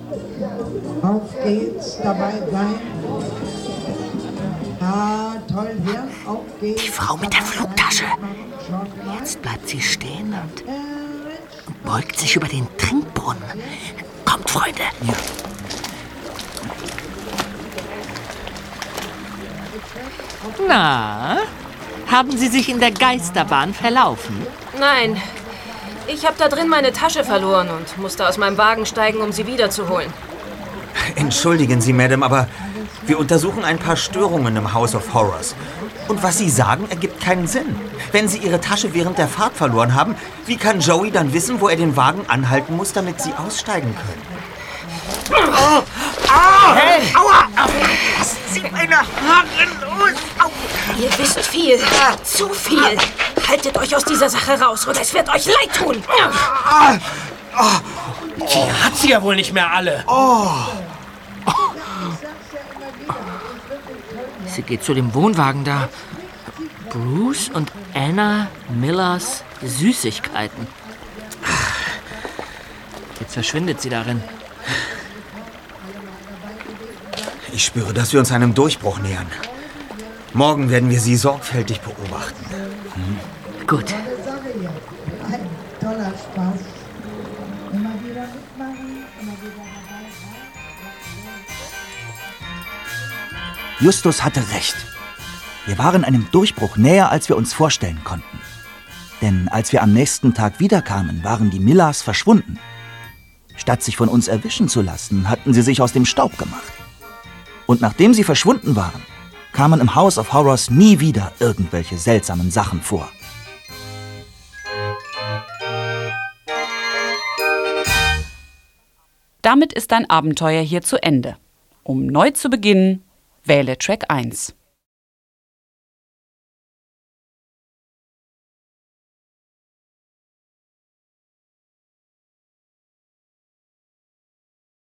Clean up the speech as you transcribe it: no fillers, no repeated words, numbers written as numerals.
Auf geht's, dabei sein. Ah, toll hier, auf geht's. Die Frau mit der Flugtasche. Jetzt bleibt sie stehen und beugt sich über den Trinkbrunnen. Kommt, Freunde. Ja. Na, haben Sie sich in der Geisterbahn verlaufen? Nein, ich habe da drin meine Tasche verloren und musste aus meinem Wagen steigen, um sie wiederzuholen. Entschuldigen Sie, Madame, aber wir untersuchen ein paar Störungen im House of Horrors. Und was Sie sagen, ergibt keinen Sinn. Wenn Sie Ihre Tasche während der Fahrt verloren haben, wie kann Joey dann wissen, wo er den Wagen anhalten muss, damit Sie aussteigen können? Oh! Ah! Hey! Aua! Lassen Sie meine Haare los! Au! Ihr wisst viel. Zu viel. Haltet euch aus dieser Sache raus, oder es wird euch leid tun. Die hat sie ja wohl nicht mehr alle. Sie geht zu dem Wohnwagen da. Bruce und Anna Millers Süßigkeiten. Jetzt verschwindet sie darin. Ich spüre, dass wir uns einem Durchbruch nähern. Morgen werden wir sie sorgfältig beobachten. Gut. Ein toller Spaß. Immer wieder mitmachen, immer wieder dabei sein. Justus hatte recht. Wir waren einem Durchbruch näher, als wir uns vorstellen konnten. Denn als wir am nächsten Tag wiederkamen, waren die Millers verschwunden. Statt sich von uns erwischen zu lassen, hatten sie sich aus dem Staub gemacht. Und nachdem sie verschwunden waren, kamen im House of Horrors nie wieder irgendwelche seltsamen Sachen vor. Damit ist dein Abenteuer hier zu Ende. Um neu zu beginnen, wähle Track 1.